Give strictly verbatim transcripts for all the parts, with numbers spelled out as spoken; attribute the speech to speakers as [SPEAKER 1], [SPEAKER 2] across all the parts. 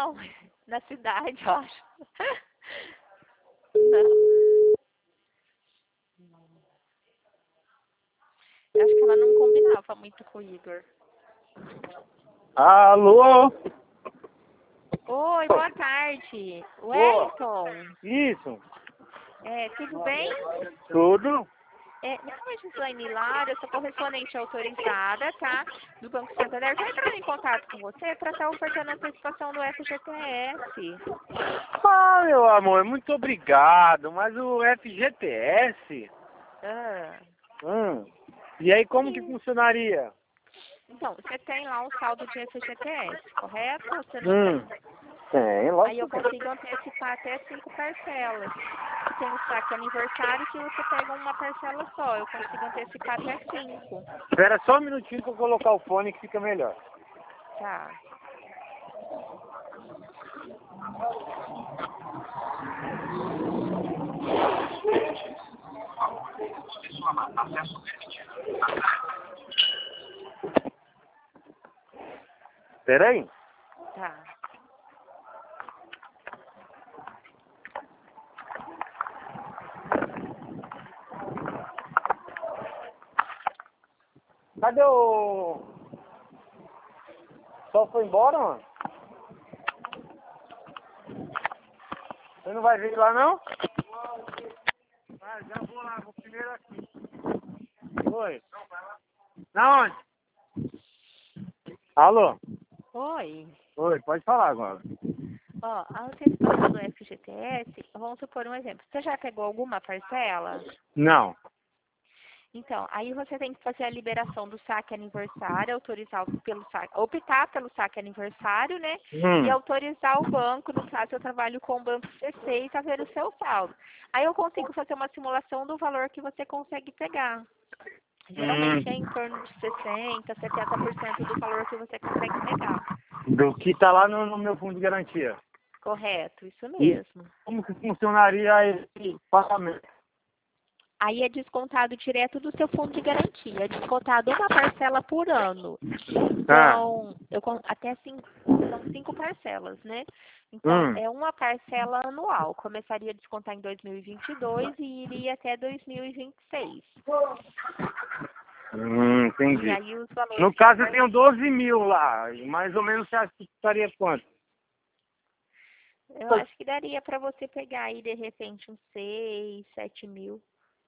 [SPEAKER 1] Não, na cidade, eu acho. Não. Eu acho que ela não combinava muito com o Igor.
[SPEAKER 2] Alô?
[SPEAKER 1] Oi, boa tarde. Wellington.
[SPEAKER 2] Isso.
[SPEAKER 1] É, tudo bem?
[SPEAKER 2] Tudo?
[SPEAKER 1] É, meu nome é Gislaine Lara, eu sou correspondente autorizada, tá? Do Banco Santander. Estou entrando em contato com você para estar ofertando a antecipação do F G T S.
[SPEAKER 2] Ah, meu amor, muito obrigado, mas o F G T S?
[SPEAKER 1] Ah,
[SPEAKER 2] Hum. E aí como que
[SPEAKER 1] sim.
[SPEAKER 2] funcionaria?
[SPEAKER 1] Então, você tem lá um saldo de F G T S, correto? Ou você não
[SPEAKER 2] Hum.
[SPEAKER 1] tem?
[SPEAKER 2] Tem,
[SPEAKER 1] Aí eu
[SPEAKER 2] lógico que tem.
[SPEAKER 1] consigo antecipar até cinco parcelas. Se tem o saque aniversário, que você pega uma parcela só. Eu consigo antecipar até cinco.
[SPEAKER 2] Espera só um minutinho pra eu colocar o fone que fica melhor.
[SPEAKER 1] Tá.
[SPEAKER 2] Espera aí.
[SPEAKER 1] Tá.
[SPEAKER 2] Cadê o... Só foi embora, mano? Você não vai vir lá, não? Ah, já vou lá, vou primeiro aqui. Oi. Na onde? Alô?
[SPEAKER 1] Oi.
[SPEAKER 2] Oi, pode falar agora.
[SPEAKER 1] Ó, a antecipação do F G T S, vamos supor um exemplo. Você já pegou alguma parcela?
[SPEAKER 2] Não.
[SPEAKER 1] Então, aí você tem que fazer a liberação do saque aniversário, autorizar pelo saque, optar pelo saque aniversário, né? E
[SPEAKER 2] Hum.
[SPEAKER 1] autorizar o banco, no caso eu trabalho com o banco C seis, a ver o seu saldo. Aí eu consigo fazer uma simulação do valor que você consegue pegar. Geralmente é em
[SPEAKER 2] Hum.
[SPEAKER 1] torno de sessenta, setenta por cento do valor que você consegue pegar.
[SPEAKER 2] Do que tá lá no, no meu fundo de garantia.
[SPEAKER 1] Correto, isso
[SPEAKER 2] E
[SPEAKER 1] mesmo.
[SPEAKER 2] como que funcionaria esse pagamento?
[SPEAKER 1] Aí é descontado direto do seu fundo de garantia. É descontado uma parcela por ano.
[SPEAKER 2] Ah.
[SPEAKER 1] Então, eu, con- até cinco, são cinco parcelas, né? Então,
[SPEAKER 2] Hum.
[SPEAKER 1] é uma parcela anual. Começaria a descontar em dois mil e vinte e dois e iria até dois mil e vinte e seis.
[SPEAKER 2] Hum,
[SPEAKER 1] E
[SPEAKER 2] entendi.
[SPEAKER 1] aí os valores
[SPEAKER 2] No
[SPEAKER 1] de
[SPEAKER 2] caso eu
[SPEAKER 1] par-
[SPEAKER 2] tenho doze mil lá. E mais ou menos você acha que estaria quanto?
[SPEAKER 1] eu acho que daria para você pegar aí, de repente, uns seis, sete mil.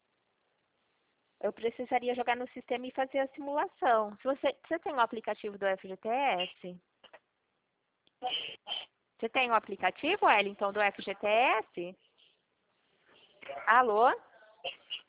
[SPEAKER 1] Eu precisaria jogar no sistema e fazer a simulação. Se você, você tem o aplicativo do F G T S? Você tem o aplicativo, Wellington, do F G T S? Alô?